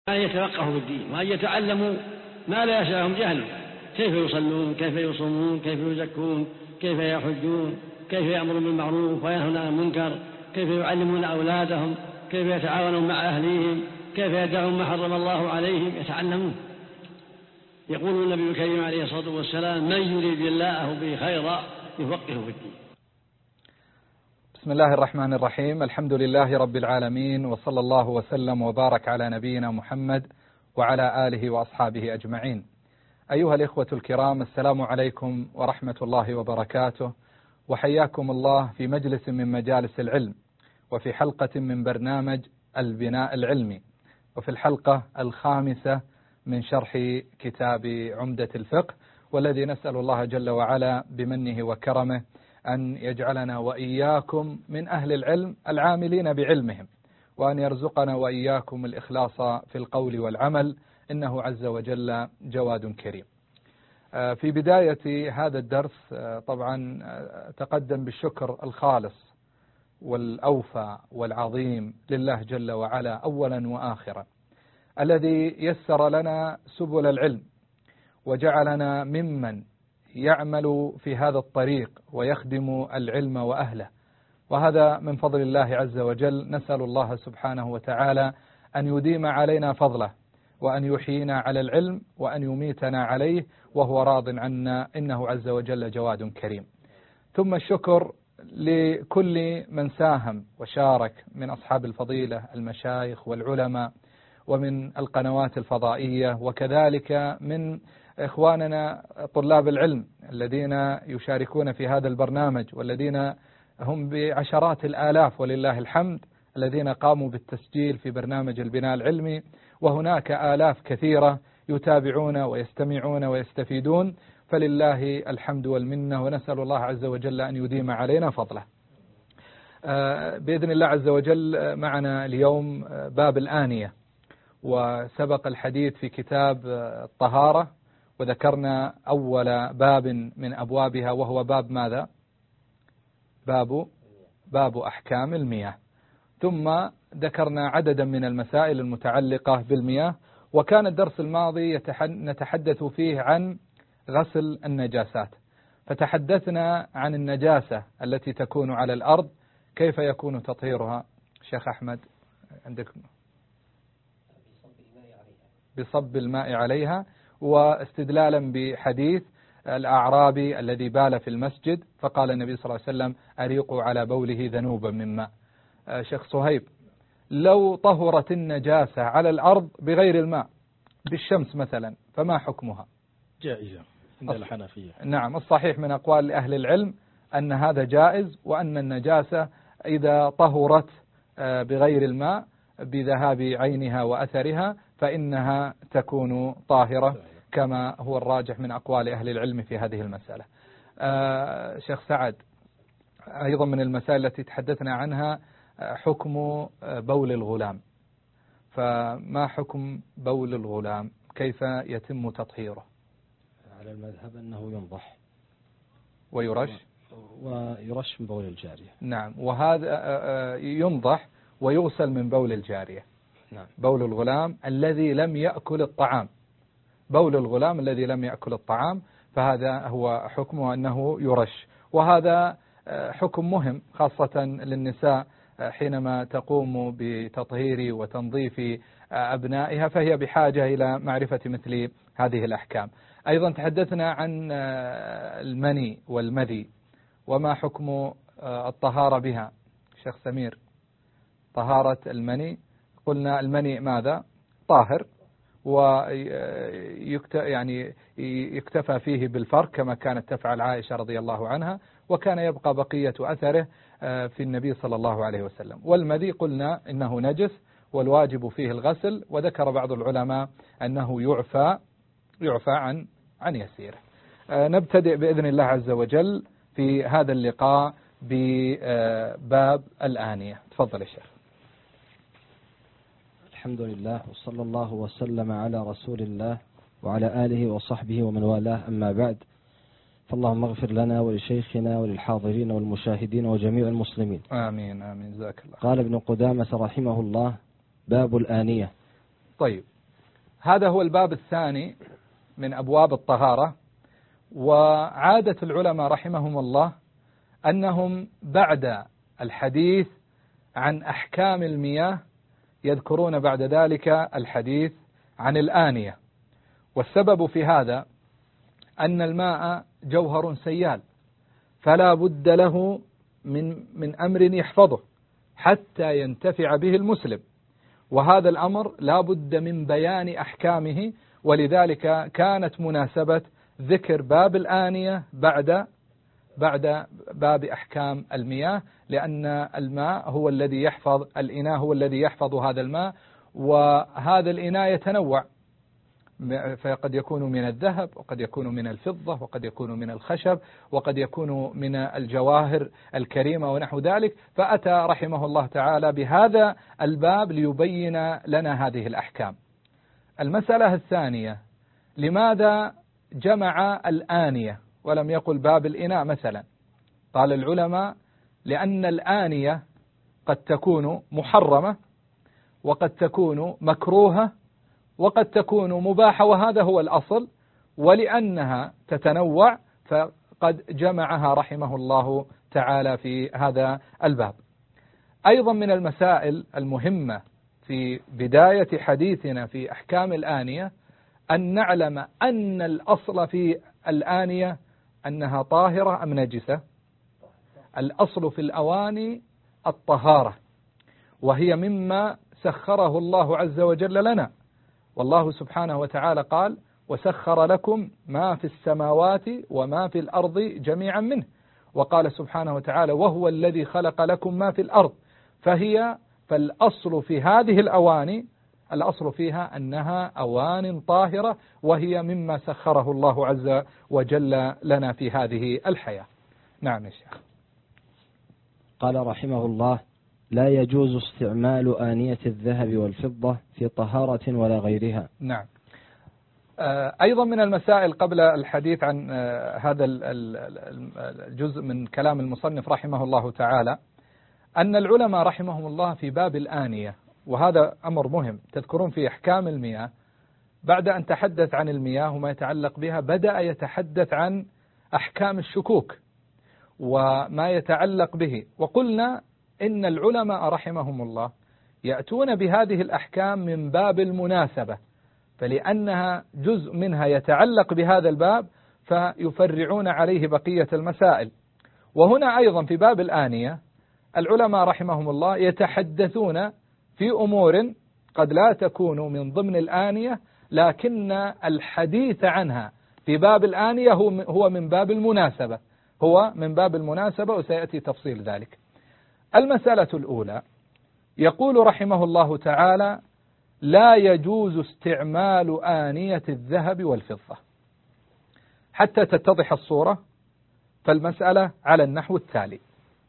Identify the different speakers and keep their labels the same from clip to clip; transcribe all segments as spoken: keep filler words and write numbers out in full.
Speaker 1: أن يتفقهوا في الدين وأن يتعلموا ما لا يشاءهم جهله، كيف يصلون، كيف يصومون، كيف يزكون، كيف يحجون، كيف يأمرون بالمعروف وينهون عن المنكر، كيف يعلمون أولادهم، كيف يتعاونون مع أهليهم، كيف يدعون ما حرم الله عليهم، يتعلمون. يقول النبي الكريم عليه الصلاة والسلام: من يريد الله به خيرا يفقهه في الدين.
Speaker 2: بسم الله الرحمن الرحيم. الحمد لله رب العالمين، وصلى الله وسلم وبارك على نبينا محمد وعلى آله وأصحابه أجمعين. أيها الإخوة الكرام، السلام عليكم ورحمة الله وبركاته، وحياكم الله في مجلس من مجالس العلم، وفي حلقة من برنامج البناء العلمي، وفي الحلقة الخامسة من شرح كتاب عمدة الفقه، والذي نسأل الله جل وعلا بمنه وكرمه أن يجعلنا وإياكم من أهل العلم العاملين بعلمهم، وأن يرزقنا وإياكم الإخلاص في القول والعمل، إنه عز وجل جواد كريم. في بداية هذا الدرس طبعا تقدم بالشكر الخالص والأوفى والعظيم لله جل وعلا أولا وآخرا، الذي يسر لنا سبل العلم وجعلنا ممن يعمل في هذا الطريق ويخدم العلم وأهله، وهذا من فضل الله عز وجل. نسأل الله سبحانه وتعالى أن يديم علينا فضله، وأن يحيينا على العلم، وأن يميتنا عليه وهو راض عنا، إنه عز وجل جواد كريم. ثم الشكر لكل من ساهم وشارك من أصحاب الفضيلة المشايخ والعلماء، ومن القنوات الفضائية، وكذلك من إخواننا طلاب العلم الذين يشاركون في هذا البرنامج، والذين هم بعشرات الآلاف ولله الحمد، الذين قاموا بالتسجيل في برنامج البناء العلمي، وهناك آلاف كثيرة يتابعون ويستمعون ويستفيدون، فلله الحمد والمنة، ونسأل الله عز وجل أن يديم علينا فضله. بإذن الله عز وجل معنا اليوم باب الآنية، وسبق الحديث في كتاب الطهارة، وذكرنا أول باب من أبوابها، وهو باب ماذا؟ باب باب أحكام المياه. ثم ذكرنا عددا من المسائل المتعلقة بالمياه، وكان الدرس الماضي نتحدث فيه عن غسل النجاسات، فتحدثنا عن النجاسة التي تكون على الأرض، كيف يكون تطهيرها؟ شيخ أحمد عندكم؟ بصب الماء عليها، واستدلالا بحديث الأعرابي الذي بال في المسجد، فقال النبي صلى الله عليه وسلم: أريقوا على بوله ذنوبا من ماء. شيخ صهيب، لو طهرت النجاسة على الأرض بغير الماء، بالشمس مثلا، فما حكمها؟
Speaker 3: جائزة عند الحنفية.
Speaker 2: نعم، الصحيح من أقوال أهل العلم أن هذا جائز، وأن النجاسة إذا طهرت بغير الماء بذهاب عينها وأثرها فإنها تكون طاهرة، كما هو الراجح من أقوال أهل العلم في هذه المسألة. آه شيخ سعد، أيضا من المسائل التي تحدثنا عنها حكم بول الغلام، فما حكم بول الغلام؟ كيف يتم تطهيره؟
Speaker 3: على المذهب أنه ينضح
Speaker 2: ويرش
Speaker 3: ويرش من بول الجارية.
Speaker 2: نعم، وهذا ينضح ويغسل من بول الجارية.
Speaker 3: نعم.
Speaker 2: بول الغلام الذي لم يأكل الطعام، بول الغلام الذي لم يأكل الطعام، فهذا هو حكمه أنه يرش. وهذا حكم مهم خاصة للنساء حينما تقوم بتطهير وتنظيف أبنائها، فهي بحاجة إلى معرفة مثل هذه الأحكام. أيضا تحدثنا عن المني والمذي، وما حكم الطهارة بها؟ شيخ سمير، طهارة المني، قلنا المني ماذا؟ طاهر، ويعني يكتفى فيه بالفرك كما كانت تفعل عائشة رضي الله عنها، وكان يبقى بقية أثره في النبي صلى الله عليه وسلم. والمذي قلنا إنه نجس والواجب فيه الغسل، وذكر بعض العلماء أنه يعفى يعفى عن عن يسيره. نبتدئ بإذن الله عز وجل في هذا اللقاء بباب الآنية. تفضل يا شيخ.
Speaker 3: الحمد لله، وصلى الله وسلم على رسول الله وعلى آله وصحبه ومن والاه، أما بعد، فاللهم اغفر لنا ولشيخنا وللحاضرين والمشاهدين وجميع المسلمين.
Speaker 2: آمين آمين، جزاك الله.
Speaker 3: قال ابن قدامة رحمه الله: باب الآنية.
Speaker 2: طيب، هذا هو الباب الثاني من أبواب الطهارة. وعادة العلماء رحمهم الله أنهم بعد الحديث عن أحكام المياه يذكرون بعد ذلك الحديث عن الآنية. والسبب في هذا أن الماء جوهر سيال، فلا بد له من من أمر يحفظه حتى ينتفع به المسلم، وهذا الأمر لا بد من بيان أحكامه. ولذلك كانت مناسبة ذكر باب الآنية بعد بعد باب أحكام المياه، لأن الماء هو الذي يحفظ الإناء، هو الذي يحفظ هذا الماء. وهذا الإناء يتنوع، فقد يكون من الذهب، وقد يكون من الفضة، وقد يكون من الخشب، وقد يكون من الجواهر الكريمة ونحو ذلك. فأتى رحمه الله تعالى بهذا الباب ليبين لنا هذه الأحكام. المسألة الثانية: لماذا جمع الآنية ولم يقل باب الإناء مثلا؟ قال العلماء: لأن الآنية قد تكون محرمة، وقد تكون مكروهة، وقد تكون مباحة، وهذا هو الأصل. ولأنها تتنوع فقد جمعها رحمه الله تعالى في هذا الباب. أيضا من المسائل المهمة في بداية حديثنا في أحكام الآنية أن نعلم أن الأصل في الآنية أنها طاهرة أم نجسة. الأصل في الأواني الطهارة، وهي مما سخره الله عز وجل لنا. والله سبحانه وتعالى قال: وسخر لكم ما في السماوات وما في الأرض جميعا منه. وقال سبحانه وتعالى: وهو الذي خلق لكم ما في الأرض. فهي فالأصل في هذه الأواني، الأصل فيها أنها أوان طاهرة، وهي مما سخره الله عز وجل لنا في هذه الحياة. نعم يا شيخ.
Speaker 3: قال رحمه الله: لا يجوز استعمال آنية الذهب والفضة في طهارة ولا غيرها.
Speaker 2: نعم. أيضا من المسائل قبل الحديث عن هذا الجزء من كلام المصنف رحمه الله تعالى، أن العلماء رحمهم الله في باب الآنية، وهذا أمر مهم، تذكرون في أحكام المياه بعد أن تحدث عن المياه وما يتعلق بها بدأ يتحدث عن أحكام الشكوك وما يتعلق به. وقلنا إن العلماء رحمهم الله يأتون بهذه الأحكام من باب المناسبة، فلأنها جزء منها يتعلق بهذا الباب فيفرعون عليه بقية المسائل. وهنا أيضا في باب الآنية العلماء رحمهم الله يتحدثون في أمور قد لا تكون من ضمن الآنية، لكن الحديث عنها في باب الآنية هو من باب المناسبة، هو من باب المناسبة، وسيأتي تفصيل ذلك. المسألة الأولى: يقول رحمه الله تعالى: لا يجوز استعمال آنية الذهب والفضة. حتى تتضح الصورة فالمسألة على النحو التالي: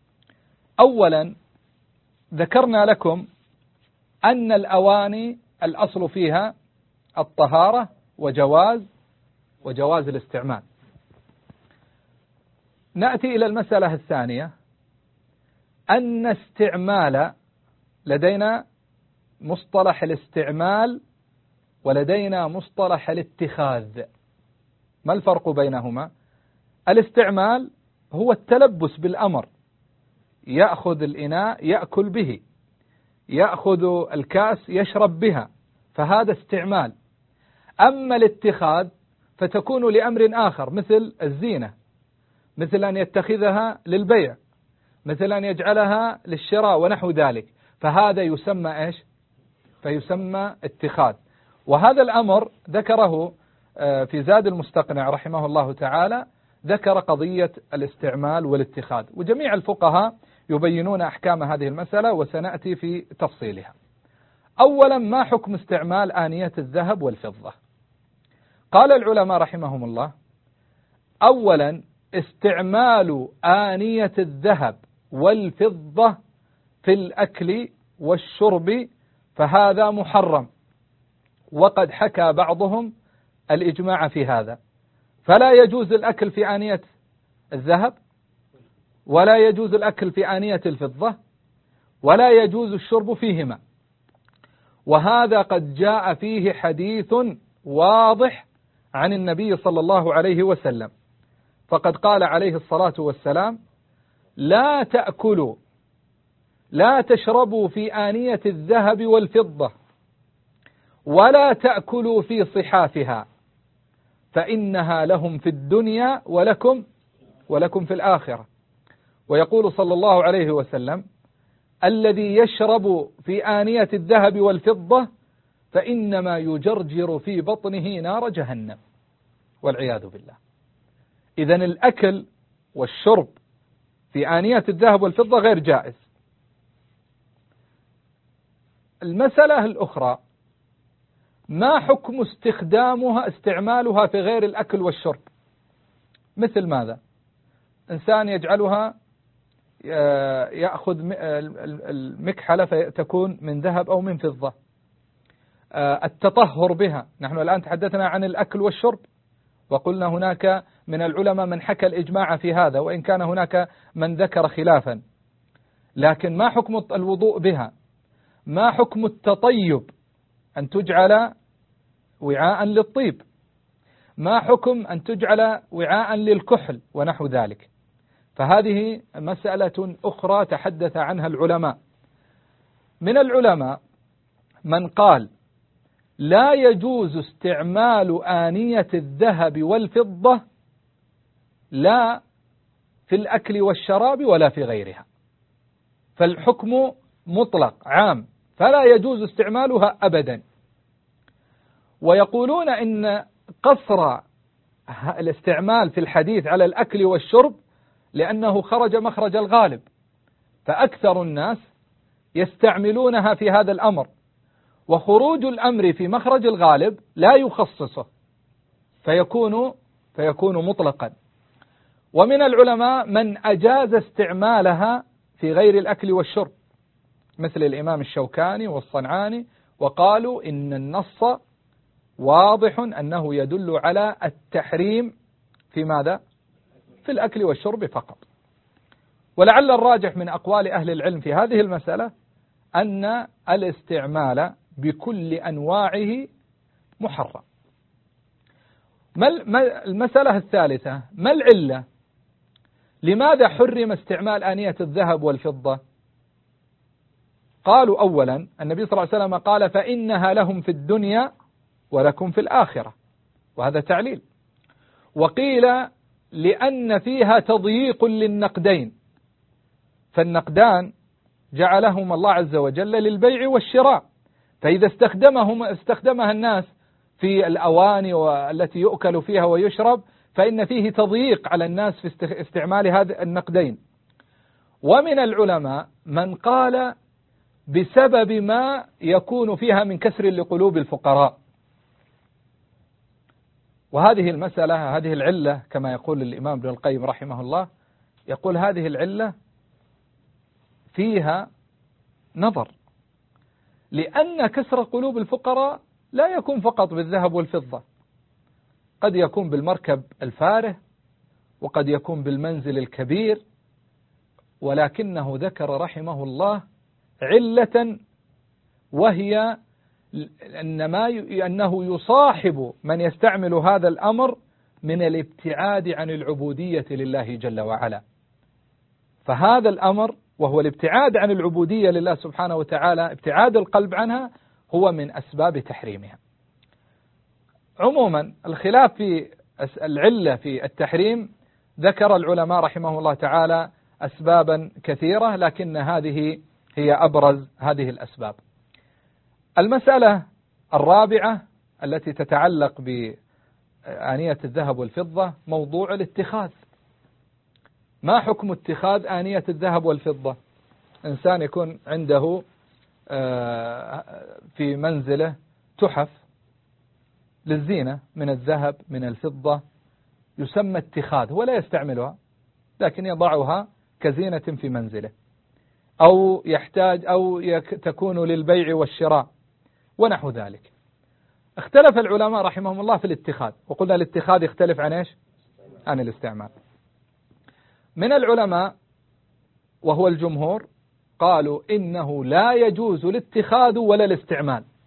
Speaker 2: أولا ذكرنا لكم أن الأواني الأصل فيها الطهارة وجواز وجواز الاستعمال. نأتي إلى المسألة الثانية، أن استعمال، لدينا مصطلح الاستعمال ولدينا مصطلح الاتخاذ. ما الفرق بينهما؟ الاستعمال هو التلبس بالأمر، يأخذ الإناء يأكل به، يأخذ الكأس يشرب بها، فهذا استعمال. أما الاتخاذ فتكون لأمر آخر، مثل الزينة، مثل أن يتخذها للبيع، مثل أن يجعلها للشراء ونحو ذلك، فهذا يسمى إيش؟ فيسمى اتخاذ. وهذا الأمر ذكره في زاد المستقنع رحمه الله تعالى، ذكر قضية الاستعمال والاتخاذ، وجميع الفقهاء يبينون أحكام هذه المسألة وسنأتي في تفصيلها. أولا، ما حكم استعمال آنية الذهب والفضة؟ قال العلماء رحمهم الله: أولا، استعمال آنية الذهب والفضة في الأكل والشرب فهذا محرم، وقد حكى بعضهم الإجماع في هذا، فلا يجوز الأكل في آنية الذهب، ولا يجوز الأكل في آنية الفضة، ولا يجوز الشرب فيهما. وهذا قد جاء فيه حديث واضح عن النبي صلى الله عليه وسلم، فقد قال عليه الصلاة والسلام: لا تأكلوا لا تشربوا في آنية الذهب والفضة ولا تأكلوا في صحافها فإنها لهم في الدنيا ولكم ولكم في الآخرة. ويقول صلى الله عليه وسلم: الذي يشرب في آنية الذهب والفضة فإنما يجرجر في بطنه نار جهنم والعياذ بالله. إذن الأكل والشرب في آنية الذهب والفضة غير جائز. المسألة الأخرى: ما حكم استخدامها استعمالها في غير الأكل والشرب؟ مثل ماذا؟ إنسان يجعلها يأخذ المكحلة فتكون من ذهب أو من فضة، التطهر بها. نحن الآن تحدثنا عن الأكل والشرب، وقلنا هناك من العلماء من حكى الإجماع في هذا، وإن كان هناك من ذكر خلافا. لكن ما حكم الوضوء بها؟ ما حكم التطيب، أن تجعل وعاء للطيب؟ ما حكم أن تجعل وعاء للكحل ونحو ذلك؟ فهذه مسألة أخرى تحدث عنها العلماء. من العلماء من قال لا يجوز استعمال آنية الذهب والفضة لا في الأكل والشراب ولا في غيرها، فالحكم مطلق عام، فلا يجوز استعمالها أبدا. ويقولون إن قصر الاستعمال في الحديث على الأكل والشرب لأنه خرج مخرج الغالب، فأكثر الناس يستعملونها في هذا الأمر، وخروج الأمر في مخرج الغالب لا يخصصه فيكون فيكون مطلقا. ومن العلماء من أجاز استعمالها في غير الأكل والشرب، مثل الإمام الشوكاني والصنعاني، وقالوا إن النص واضح أنه يدل على التحريم في ماذا؟ في الأكل والشرب فقط. ولعل الراجح من أقوال أهل العلم في هذه المسألة أن الاستعمال بكل أنواعه محرم. ما المسألة الثالثة: ما العلة؟ لماذا حرم استعمال آنية الذهب والفضة؟ قالوا: أولا النبي صلى الله عليه وسلم قال: فإنها لهم في الدنيا ولكم في الآخرة، وهذا تعليل. وقيل: لأن فيها تضييق للنقدين، فالنقدان جعلهم الله عز وجل للبيع والشراء، فإذا استخدمهم استخدمها الناس في الأواني والتي يؤكل فيها ويشرب فإن فيه تضييق على الناس في استعمال هذه النقدين. ومن العلماء من قال بسبب ما يكون فيها من كسر لقلوب الفقراء. وهذه المسألة هذه العلة كما يقول الإمام ابن القيم رحمه الله، يقول هذه العلة فيها نظر، لأن كسر قلوب الفقراء لا يكون فقط بالذهب والفضة، قد يكون بالمركب الفارهة، وقد يكون بالمنزل الكبير، ولكنه ذكر رحمه الله علة، وهي أنما أنه يصاحب من يستعمل هذا الأمر من الابتعاد عن العبودية لله جل وعلا. فهذا الأمر وهو الابتعاد عن العبودية لله سبحانه وتعالى، ابتعاد القلب عنها، هو من أسباب تحريمها. عموما الخلاف في العلة في التحريم ذكر العلماء رحمه الله تعالى أسبابا كثيرة، لكن هذه هي أبرز هذه الأسباب. المسألة الرابعة التي تتعلق بآنية الذهب والفضة موضوع الاتخاذ. ما حكم اتخاذ آنية الذهب والفضة؟ إنسان يكون عنده في منزله تحف للزينة من الذهب من الفضة، يسمى اتخاذ، ولا يستعملها لكن يضعها كزينة في منزله، أو يحتاج أو تكون للبيع والشراء ونحو ذلك. اختلف العلماء رحمهم الله في الاتخاذ، وقلنا الاتخاذ يختلف عن ايش؟ عن الاستعمال. من العلماء وهو الجمهور قالوا إنه لا يجوز الاتخاذ ولا الاستعمال،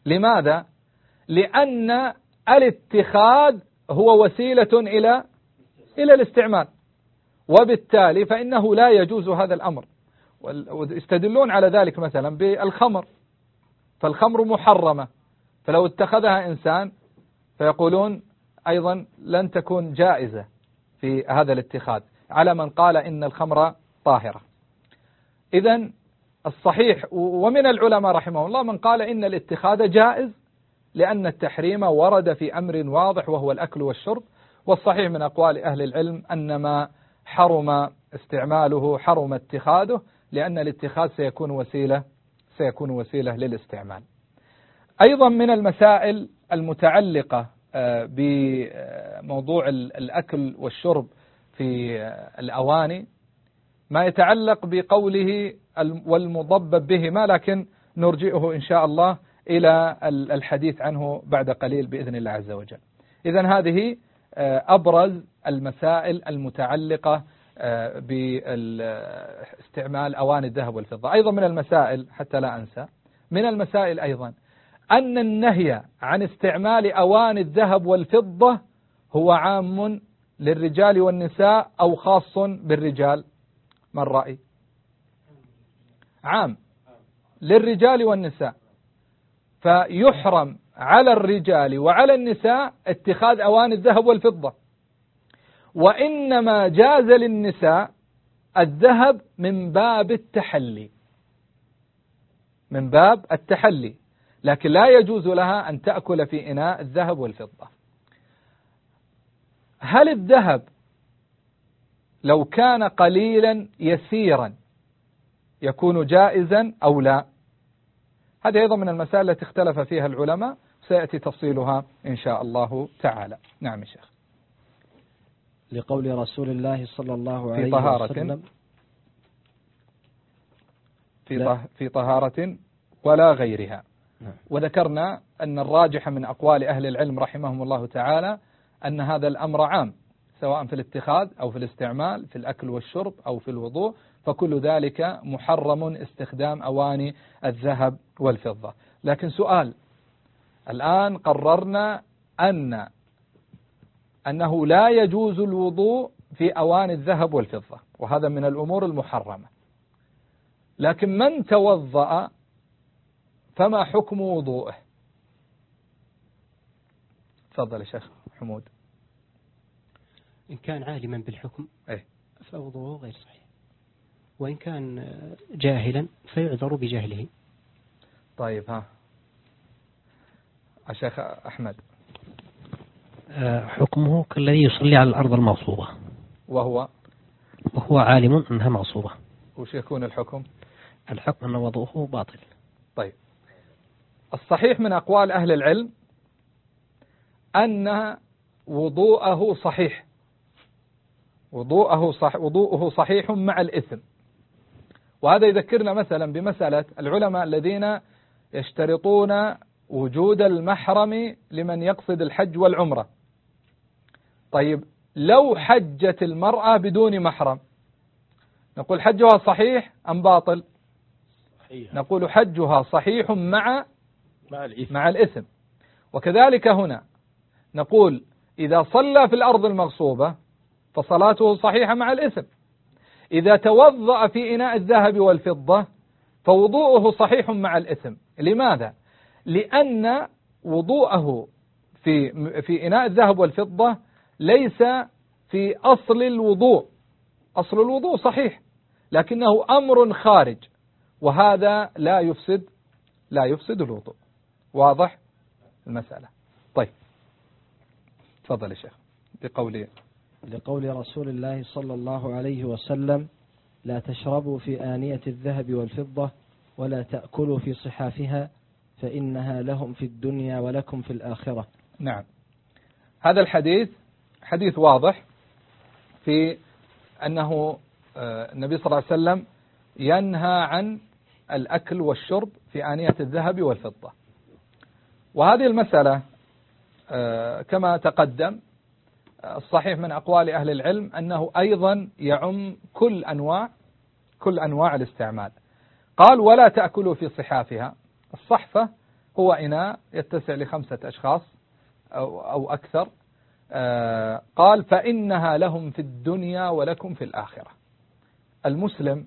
Speaker 2: لماذا؟ لأن الاتخاذ هو وسيلة إلى إلى الاستعمال، وبالتالي فإنه لا يجوز هذا الأمر. ويستدلون على ذلك مثلا بالخمر، فالخمر محرمة، فلو اتخذها إنسان فيقولون أيضا لن تكون جائزة في هذا الاتخاذ، على من قال إن الخمر طاهرة. إذن الصحيح، ومن العلماء رحمه الله من قال إن الاتخاذ جائز لأن التحريم ورد في أمر واضح وهو الأكل والشرب، والصحيح من أقوال أهل العلم أن ما حرم استعماله حرم اتخاذه، لأن الاتخاذ سيكون وسيلة سيكون وسيلة للاستعمال. أيضا من المسائل المتعلقة بموضوع الأكل والشرب في الأواني ما يتعلق بقوله والمضبب بهما، لكن نرجئه إن شاء الله إلى الحديث عنه بعد قليل بإذن الله عز وجل. إذن هذه أبرز المسائل المتعلقة باستعمال أواني الذهب والفضة. أيضا من المسائل، حتى لا أنسى، من المسائل أيضا أن النهي عن استعمال أواني الذهب والفضة هو عام للرجال والنساء أو خاص بالرجال؟ ما الرأي؟ عام للرجال والنساء، فيحرم على الرجال وعلى النساء اتخاذ أواني الذهب والفضة، وإنما جاز للنساء الذهب من باب التحلي من باب التحلي لكن لا يجوز لها أن تأكل في إناء الذهب والفضة. هل الذهب لو كان قليلا يسيرا يكون جائزا أو لا؟ هذه أيضا من المسائل التي اختلف فيها العلماء، سيأتي تفصيلها إن شاء الله تعالى. نعم يا شيخ.
Speaker 3: لقول رسول الله صلى الله عليه
Speaker 2: في طهارة
Speaker 3: وسلم
Speaker 2: في, في طهارة ولا غيرها. وذكرنا أن الراجح من أقوال أهل العلم رحمهم الله تعالى أن هذا الأمر عام، سواء في الاتخاذ أو في الاستعمال، في الأكل والشرب أو في الوضوء، فكل ذلك محرم استخدام أواني الذهب والفضة. لكن سؤال، الآن قررنا أن أنه لا يجوز الوضوء في أواني الذهب والفضة، وهذا من الأمور المحرمة، لكن من توضأ فما حكم وضوءه؟ تفضل يا شيخ حمود.
Speaker 4: إن كان عالما بالحكم
Speaker 2: إيه؟
Speaker 4: فوضوءه غير صحيح، وإن كان جاهلا فيعذر بجهله.
Speaker 2: طيب، ها الشيخ أحمد.
Speaker 4: حكمه كالذي يصلي على الأرض المغصوبة،
Speaker 2: وهو
Speaker 4: وهو عالم أنها مغصوبة.
Speaker 2: وش يكون الحكم؟
Speaker 4: الحكم أن وضوءه باطل.
Speaker 2: طيب، الصحيح من أقوال أهل العلم أن وضوءه صحيح، وضوءه صح وضوءه صحيح مع الإثم. وهذا يذكرنا مثلا بمسألة العلماء الذين يشترطون وجود المحرم لمن يقصد الحج والعمرة. طيب، لو حجت المرأة بدون محرم نقول حجها صحيح أم باطل؟
Speaker 5: صحيح.
Speaker 2: نقول حجها صحيح مع
Speaker 5: مع الإثم.
Speaker 2: مع الإثم. وكذلك هنا نقول إذا صلى في الأرض المغصوبة فصلاته صحيحة مع الإثم. إذا توضأ في إناء الذهب والفضة فوضوءه صحيح مع الإثم. لماذا؟ لأن وضوءه في في إناء الذهب والفضة ليس في أصل الوضوء، أصل الوضوء صحيح لكنه أمر خارج، وهذا لا يفسد لا يفسد الوضوء. واضح المسألة؟ طيب، تفضل يا شيخ. بقول
Speaker 3: لقول رسول الله صلى الله عليه وسلم: لا تشربوا في آنية الذهب والفضة ولا تأكلوا في صحافها فإنها لهم في الدنيا ولكم في الآخرة.
Speaker 2: نعم، هذا الحديث حديث واضح في أنه النبي صلى الله عليه وسلم ينهى عن الأكل والشرب في آنية الذهب والفضة. وهذه المسألة كما تقدم الصحيح من أقوال أهل العلم أنه أيضا يعم كل أنواع كل أنواع الاستعمال. قال: ولا تأكلوا في صحافها. الصحفة هو إناء يتسع لخمسة أشخاص أو, أو أكثر. قال فإنها لهم في الدنيا ولكم في الآخرة. المسلم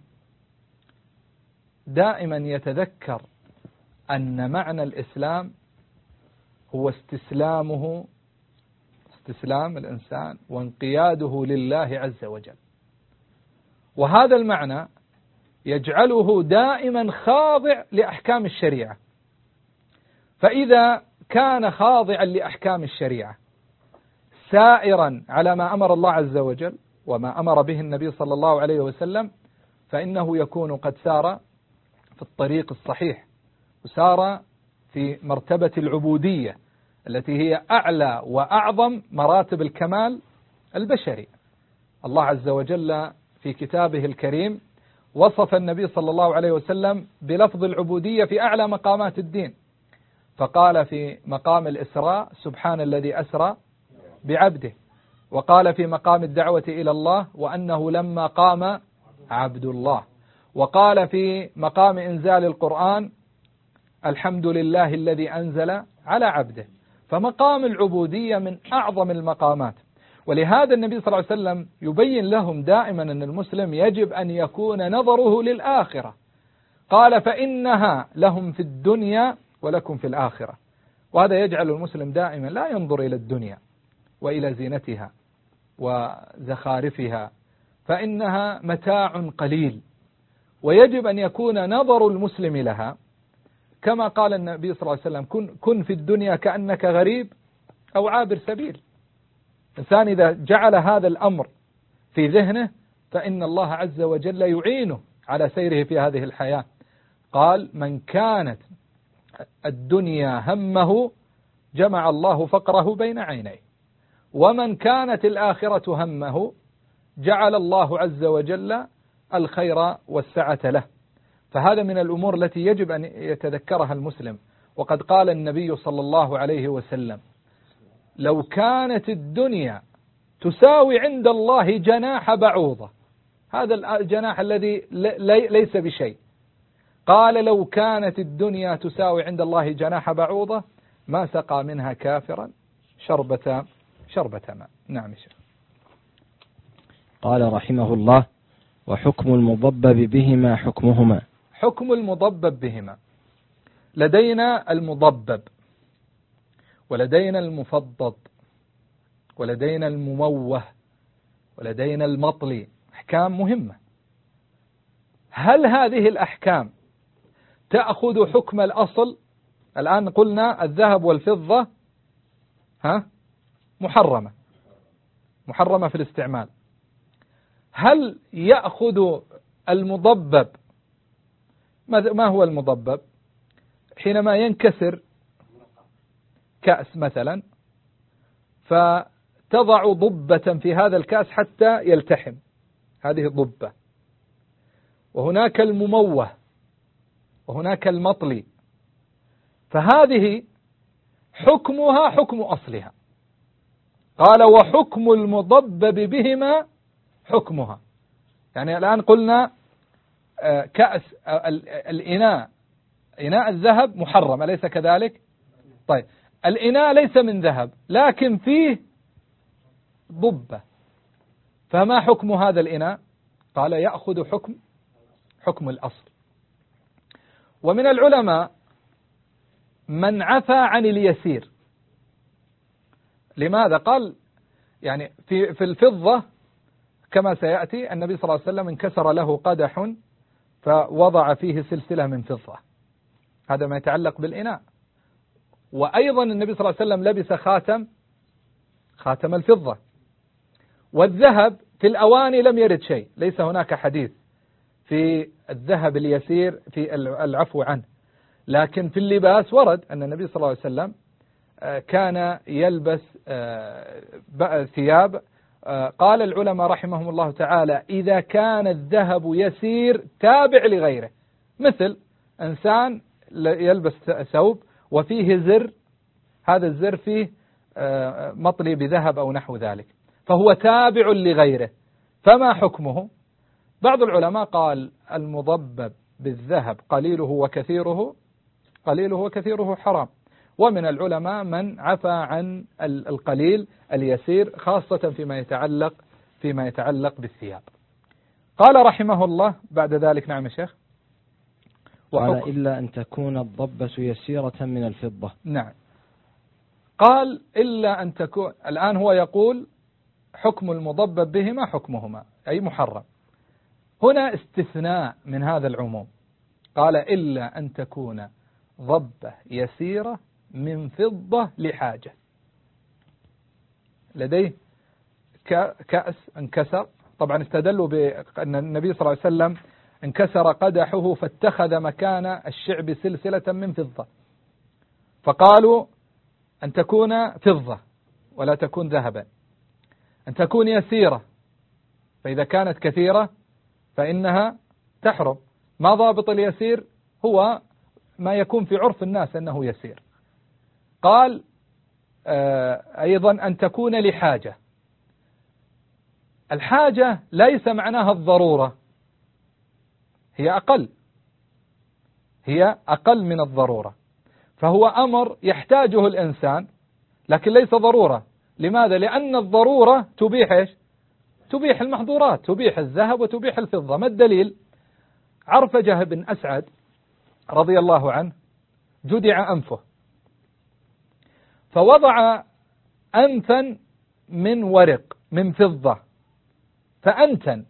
Speaker 2: دائما يتذكر أن معنى الإسلام هو استسلامه استسلام الإنسان وانقياده لله عز وجل، وهذا المعنى يجعله دائما خاضع لأحكام الشريعة. فإذا كان خاضعا لأحكام الشريعة سائرا على ما أمر الله عز وجل وما أمر به النبي صلى الله عليه وسلم، فإنه يكون قد سار في الطريق الصحيح وسار في مرتبة العبودية التي هي أعلى وأعظم مراتب الكمال البشري. الله عز وجل في كتابه الكريم وصف النبي صلى الله عليه وسلم بلفظ العبودية في أعلى مقامات الدين، فقال في مقام الإسراء سبحان الذي أسرى بعبده، وقال في مقام الدعوة إلى الله وأنه لما قام عبد الله، وقال في مقام إنزال القرآن الحمد لله الذي أنزل على عبده. فمقام العبودية من أعظم المقامات، ولهذا النبي صلى الله عليه وسلم يبين لهم دائما أن المسلم يجب أن يكون نظره للآخرة. قال فإنها لهم في الدنيا ولكم في الآخرة، وهذا يجعل المسلم دائما لا ينظر إلى الدنيا وإلى زينتها وزخارفها، فإنها متاع قليل، ويجب أن يكون نظر المسلم لها كما قال النبي صلى الله عليه وسلم كن, كن في الدنيا كأنك غريب أو عابر سبيل. الإنسان إذا جعل هذا الأمر في ذهنه فإن الله عز وجل يعينه على سيره في هذه الحياة. قال من كانت الدنيا همه جمع الله فقره بين عينيه، ومن كانت الآخرة همه جعل الله عز وجل الخير والسعة له. فهذا من الأمور التي يجب أن يتذكرها المسلم. وقد قال النبي صلى الله عليه وسلم لو كانت الدنيا تساوي عند الله جناح بعوضة، هذا الجناح الذي ليس بشيء، قال لو كانت الدنيا تساوي عند الله جناح بعوضة ما سقى منها كافرا شربة شربة ماء. نعم شيخ.
Speaker 3: قال رحمه الله وحكم المضبب بهما حكمهما.
Speaker 2: حكم المضبب بهما، لدينا المضبب ولدينا المفضض ولدينا المموه ولدينا المطلي، أحكام مهمة. هل هذه الأحكام تأخذ حكم الأصل؟ الآن قلنا الذهب والفضة ها محرمة محرمة في الاستعمال. هل يأخذ المضبب؟ ما هو المضبب؟ حينما ينكسر كأس مثلا فتضع ضبة في هذا الكأس حتى يلتحم، هذه ضبة. وهناك المموه وهناك المطلي، فهذه حكمها حكم أصلها. قال وحكم المضبب بهما حكمها. يعني الآن قلنا كأس الإناء إناء الذهب محرم أليس كذلك؟ طيب الإناء ليس من ذهب لكن فيه ضبة، فما حكم هذا الإناء؟ قال يأخذ حكم حكم الأصل. ومن العلماء من عفى عن اليسير. لماذا؟ قال يعني في في الفضة كما سيأتي النبي صلى الله عليه وسلم انكسر له قدح فوضع فيه سلسلة من فضة، هذا ما يتعلق بالإناء. وأيضا النبي صلى الله عليه وسلم لبس خاتم خاتم الفضة. والذهب في الأواني لم يرد شيء، ليس هناك حديث في الذهب اليسير في العفو عنه، لكن في اللباس ورد أن النبي صلى الله عليه وسلم كان يلبس ثياب. قال العلماء رحمهم الله تعالى إذا كان الذهب يسير تابع لغيره، مثل إنسان يلبس ثوب وفيه زر، هذا الزر فيه مطلي بذهب أو نحو ذلك، فهو تابع لغيره، فما حكمه؟ بعض العلماء قال المضبب بالذهب قليله وكثيره قليله وكثيره حرام. ومن العلماء من عفى عن القليل اليسير خاصة فيما يتعلق فيما يتعلق بالثياب. قال رحمه الله بعد ذلك: نعم يا شيخ.
Speaker 3: قال: إلا أن تكون الضبة يسيرة من الفضة.
Speaker 2: نعم. قال: إلا أن تكون. الآن هو يقول حكم المضبب بهما حكمهما، أي محرم. هنا استثناء من هذا العموم، قال: إلا أن تكون ضبة يسيرة من فضة لحاجة. لديه كأس انكسر، طبعا استدلوا بأن النبي صلى الله عليه وسلم انكسر قدحه فاتخذ مكان الشعب سلسلة من فضة، فقالوا أن تكون فضة ولا تكون ذهبا، أن تكون يسيرة، فإذا كانت كثيرة فإنها تحرم. ما ضابط اليسير؟ هو ما يكون في عرف الناس أنه يسير. قال أيضا أن تكون لحاجة. الحاجة ليس معناها الضرورة، هي أقل هي أقل من الضرورة، فهو أمر يحتاجه الإنسان لكن ليس ضرورة. لماذا؟ لأن الضرورة تبيح إيش؟ تبيح المحظورات، تبيح الذهب وتبيح الفضة. ما الدليل؟ عرفجة بن أسعد رضي الله عنه جدع أنفه، فوضع أنفا من ورق من فضة فأنتن،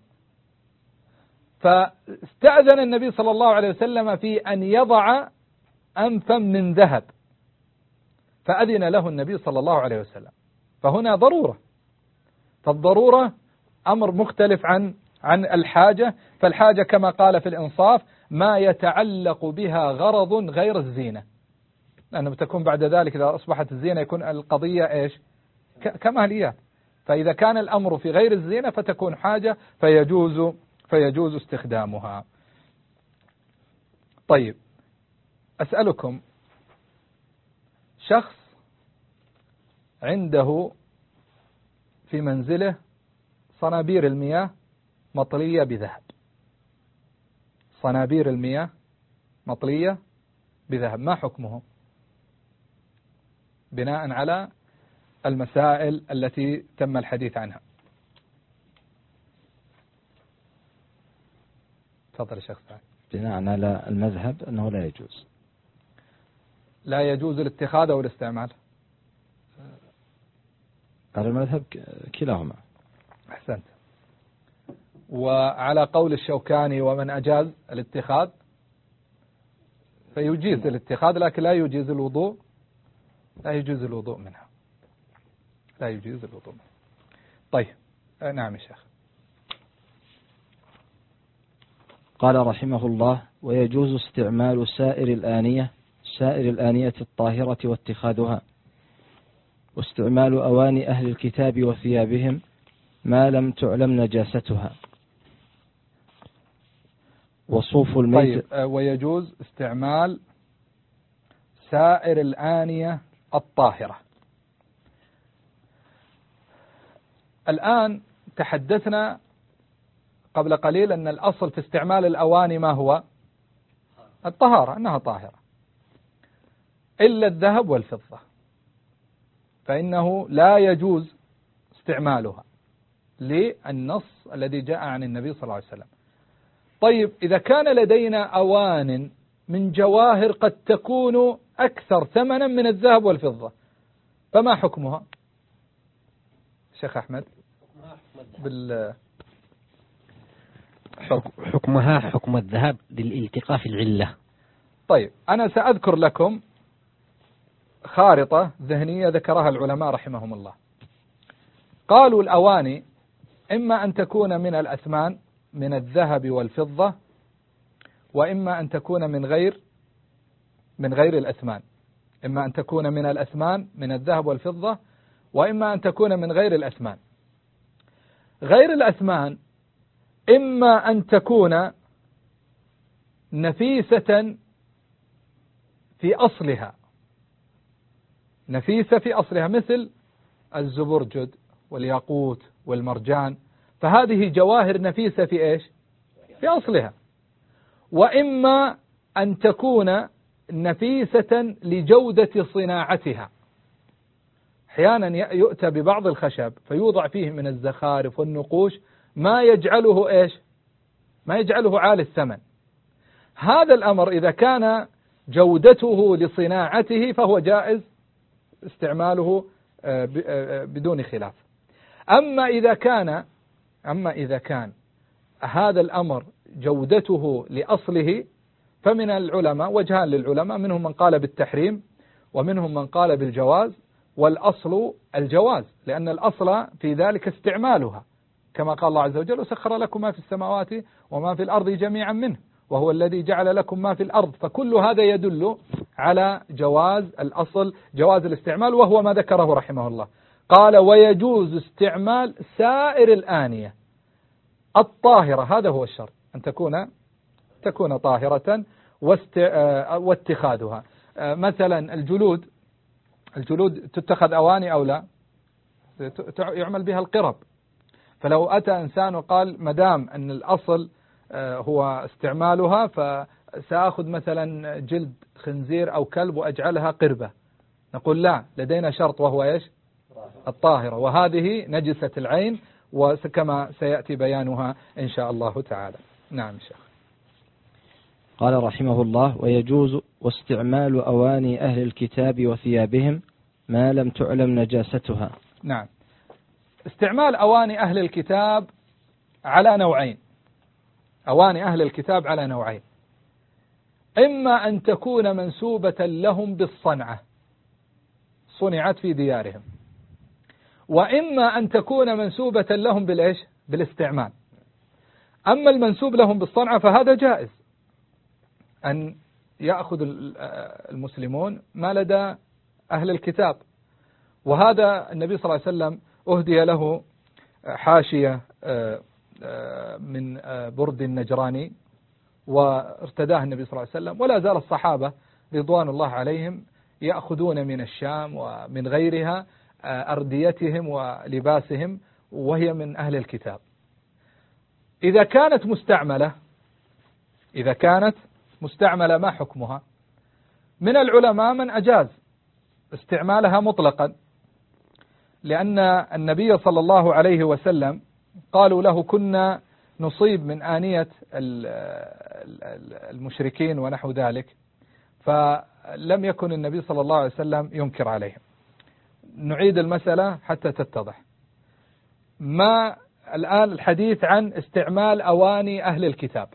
Speaker 2: فاستأذن النبي صلى الله عليه وسلم في أن يضع أنفا من ذهب، فأذن له النبي صلى الله عليه وسلم. فهنا ضرورة، فالضرورة أمر مختلف عن عن الحاجة. فالحاجة كما قال في الإنصاف ما يتعلق بها غرض غير الزينة، لأنه بتكون بعد ذلك إذا أصبحت الزينة يكون القضية إيش؟ كماليات. فإذا كان الأمر في غير الزينة فتكون حاجة فيجوز فيجوز استخدامها. طيب، أسألكم، شخص عنده في منزله صنابير المياه مطلية بذهب، صنابير المياه مطلية بذهب، ما حكمه بناء على المسائل التي تم الحديث عنها؟ تفضل يا شيخ سعد.
Speaker 3: بناء على المذهب أنه لا يجوز.
Speaker 2: لا يجوز الاتخاذ أو الاستعمال؟
Speaker 3: على المذهب كلاهما.
Speaker 2: أحسنت. وعلى قول الشوكاني ومن أجاز الاتخاذ فيجيز الاتخاذ لكن لا يجيز الوضوء، لا يجوز الوضوء منها، لا يجوز الوضوء منها. طيب، نعم يا شيخ.
Speaker 3: قال رحمه الله: ويجوز استعمال سائر الآنية سائر الآنية الطاهرة واتخاذها، واستعمال أواني أهل الكتاب وثيابهم ما لم تعلم نجاستها، وصوف الميت.
Speaker 2: طيب، ويجوز استعمال سائر الآنية الطاهرة. الآن تحدثنا قبل قليل أن الأصل في استعمال الأواني ما هو؟ الطهارة، أنها طاهرة، إلا الذهب والفضة فإنه لا يجوز استعمالها للنص الذي جاء عن النبي صلى الله عليه وسلم. طيب، إذا كان لدينا أوان من جواهر قد تكون أكثر ثمنا من الذهب والفضة فما حكمها؟ شيخ أحمد بال
Speaker 4: حكمها حكم الذهب للالتقاء في العلة.
Speaker 2: طيب، أنا سأذكر لكم خارطة ذهنية ذكرها العلماء رحمهم الله. قالوا الأواني إما أن تكون من الأثمان من الذهب والفضة، وإما أن تكون من غير من غير الأثمان، إما أن تكون من الأثمان من الذهب والفضة، وإما أن تكون من غير الأثمان. غير الأثمان إما أن تكون نفيسة في أصلها، نفيسة في أصلها مثل الزبرجد والياقوت والمرجان، فهذه جواهر نفيسة في إيش؟ في أصلها. وإما أن تكون نفيسة لجودة صناعتها. أحيانا يؤتى ببعض الخشب فيوضع فيه من الزخارف والنقوش ما يجعله إيش؟ ما يجعله عالي الثمن. هذا الأمر إذا كان جودته لصناعته فهو جائز استعماله بدون خلاف. أما إذا كان أما إذا كان هذا الأمر جودته لأصله فمن العلماء وجهان للعلماء، منهم من قال بالتحريم ومنهم من قال بالجواز، والأصل الجواز، لأن الأصل في ذلك استعمالها، كما قال الله عز وجل: وسخر لكم ما في السماوات وما في الأرض جميعا منه وهو الذي جعل لكم ما في الأرض. فكل هذا يدل على جواز الأصل، جواز الاستعمال، وهو ما ذكره رحمه الله. قال: ويجوز استعمال سائر الآنية الطاهرة، هذا هو الشرط، أن تكون تكون طاهرة واتخاذها. مثلا الجلود الجلود تتخذ أواني أو لا؟ يعمل بها القرب. فلو أتى إنسان وقال مدام أن الأصل هو استعمالها فسأخذ مثلا جلد خنزير أو كلب وأجعلها قربة، نقول لا، لدينا شرط وهو إيش؟ الطاهرة، وهذه نجسة العين، وكما سيأتي بيانها إن شاء الله تعالى. نعم شيخ.
Speaker 3: قال رحمه الله: ويجوز واستعمال أواني أهل الكتاب وثيابهم ما لم تعلم نجاستها.
Speaker 2: نعم، استعمال أواني أهل الكتاب على نوعين. أواني أهل الكتاب على نوعين: إما أن تكون منسوبة لهم بالصنعة، صنعت في ديارهم، وإما أن تكون منسوبة لهم بالإيش؟ بالاستعمال. أما المنسوب لهم بالصنعة فهذا جائز، أن يأخذ المسلمون ما لدى أهل الكتاب. وهذا النبي صلى الله عليه وسلم أهدي له حاشية من برد النجراني وارتداه النبي صلى الله عليه وسلم، ولا زال الصحابة رضوان الله عليهم يأخذون من الشام ومن غيرها أرديتهم ولباسهم وهي من أهل الكتاب. إذا كانت مستعملة إذا كانت مستعملة ما حكمها؟ من العلماء من أجاز استعمالها مطلقا، لأن النبي صلى الله عليه وسلم قالوا له: كنا نصيب من آنية المشركين ونحو ذلك، فلم يكن النبي صلى الله عليه وسلم ينكر عليهم. نعيد المسألة حتى تتضح. ما الآن الحديث عن استعمال أواني أهل الكتاب.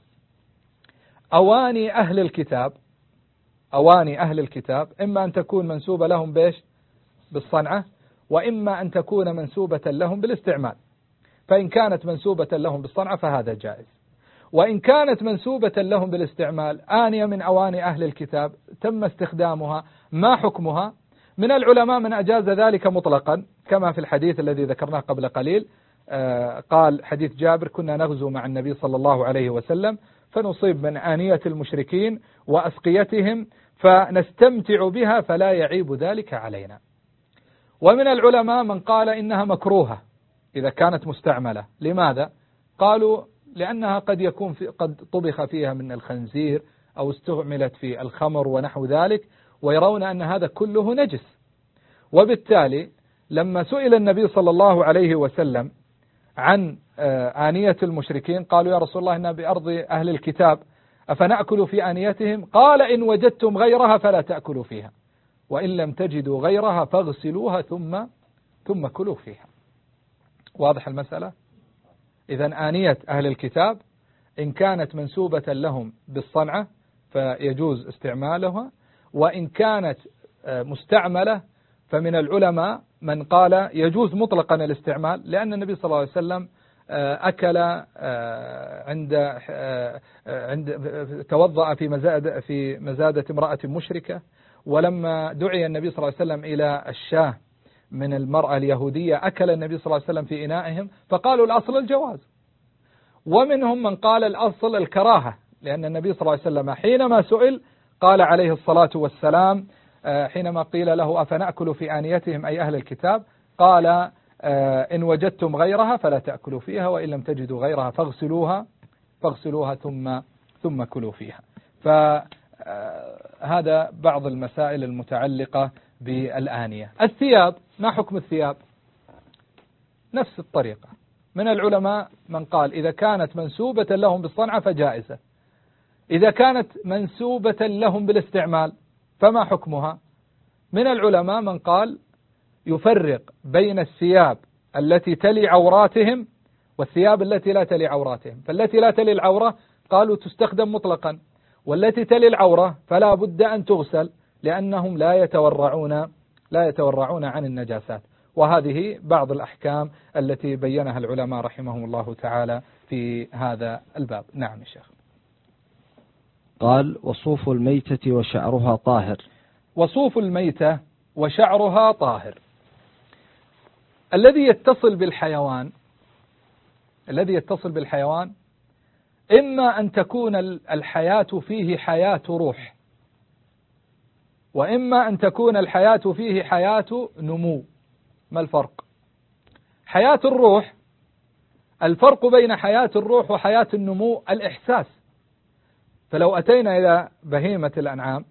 Speaker 2: أواني أهل الكتاب أواني أهل الكتاب إما أن تكون منسوبة لهم بإيش؟ بالصنعة، وإما أن تكون منسوبة لهم بالاستعمال. فإن كانت منسوبة لهم بالصنعة فهذا جائز، وإن كانت منسوبة لهم بالاستعمال، آنية من أواني أهل الكتاب تم استخدامها، ما حكمها؟ من العلماء من أجاز ذلك مطلقا، كما في الحديث الذي ذكرناه قبل قليل. آه قال حديث جابر: كنا نغزو مع النبي صلى الله عليه وسلم فنصيب من آنية المشركين وأسقيتهم فنستمتع بها فلا يعيب ذلك علينا. ومن العلماء من قال إنها مكروهة إذا كانت مستعملة. لماذا؟ قالوا: لأنها قد يكون في قد طبخ فيها من الخنزير أو استعملت في الخمر ونحو ذلك، ويرون أن هذا كله نجس. وبالتالي لما سئل النبي صلى الله عليه وسلم عن آنية المشركين قالوا: يا رسول الله، إنها بأرض أهل الكتاب أفنأكل في آنيتهم؟ قال: إن وجدتم غيرها فلا تأكلوا فيها، وإن لم تجدوا غيرها فاغسلوها ثم ثم كلوا فيها. واضح المسألة؟ إذن آنية أهل الكتاب إن كانت منسوبة لهم بالصنعة فيجوز استعمالها، وإن كانت مستعملة فمن العلماء من قال يجوز مطلقا الاستعمال، لأن النبي صلى الله عليه وسلم أكل عند عند توضأ في مزاد في مزادة امرأة مشركة، ولما دعي النبي صلى الله عليه وسلم إلى الشاه من المرأة اليهودية أكل النبي صلى الله عليه وسلم في إنائهم، فقالوا الأصل الجواز. ومنهم من قال الأصل الكراهة، لأن النبي صلى الله عليه وسلم حينما سئل قال عليه الصلاة والسلام حينما قيل له أفنأكل في آنيتهم أي أهل الكتاب، قال: إن وجدتم غيرها فلا تأكلوا فيها، وإن لم تجدوا غيرها فاغسلوها فاغسلوها ثم ثم كلوا فيها. هذا بعض المسائل المتعلقة بالآنية. الثياب، ما حكم الثياب؟ نفس الطريقة. من العلماء من قال إذا كانت منسوبة لهم بالصنعة فجائزة، إذا كانت منسوبة لهم بالاستعمال فما حكمها؟ من العلماء من قال يفرق بين الثياب التي تلي عوراتهم والثياب التي لا تلي عوراتهم، فالتي لا تلي العورة قالوا تستخدم مطلقا، والتي تلي العورة فلا بد أن تغسل لأنهم لا يتورعون لا يتورعون عن النجاسات. وهذه بعض الأحكام التي بينها العلماء رحمهم الله تعالى في هذا الباب. نعم يا شيخ.
Speaker 3: قال وصوف الميتة وشعرها طاهر.
Speaker 2: وصوف الميتة وشعرها طاهر. الذي يتصل بالحيوان الذي يتصل بالحيوان إما أن تكون الحياة فيه حياة روح، وإما أن تكون الحياة فيه حياة نمو. ما الفرق؟ حياة الروح، الفرق بين حياة الروح وحياة النمو الإحساس. فلو أتينا إلى بهيمة الأنعام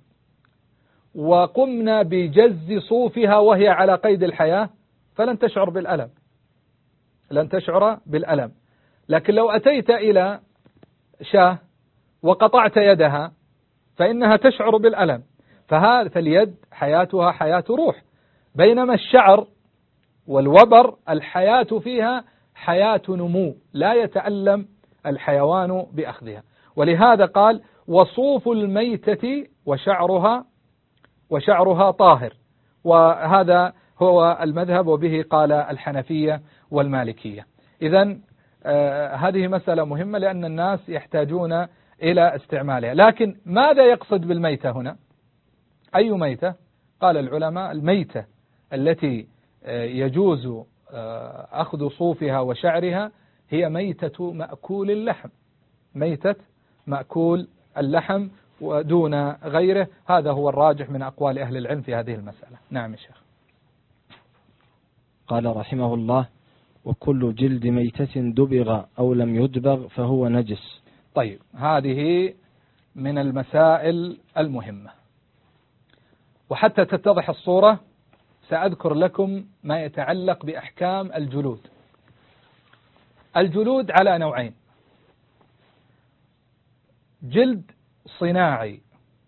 Speaker 2: وقمنا بجز صوفها وهي على قيد الحياة فلن تشعر بالألم لن تشعر بالألم لكن لو أتيت إلى شاة وقطعت يدها فإنها تشعر بالألم. فهذا فاليد حياتها حياة روح، بينما الشعر والوبر الحياة فيها حياة نمو، لا يتألم الحيوان بأخذها. ولهذا قال وصوف الميتة وشعرها وشعرها طاهر، وهذا هو المذهب وبه قال الحنفية والمالكية. إذن آه هذه مسألة مهمة لأن الناس يحتاجون إلى استعمالها. لكن ماذا يقصد بالميتة هنا؟ أي ميتة؟ قال العلماء الميتة التي آه يجوز آه أخذ صوفها وشعرها هي ميتة مأكول اللحم، ميتة مأكول اللحم ودون غيره. هذا هو الراجح من أقوال أهل العلم في هذه المسألة. نعم يا شيخ.
Speaker 3: قال رحمه الله وكل جلد ميتة دبغ أو لم يدبغ فهو نجس.
Speaker 2: طيب، هذه من المسائل المهمة، وحتى تتضح الصورة سأذكر لكم ما يتعلق بأحكام الجلود. الجلود على نوعين: جلد صناعي،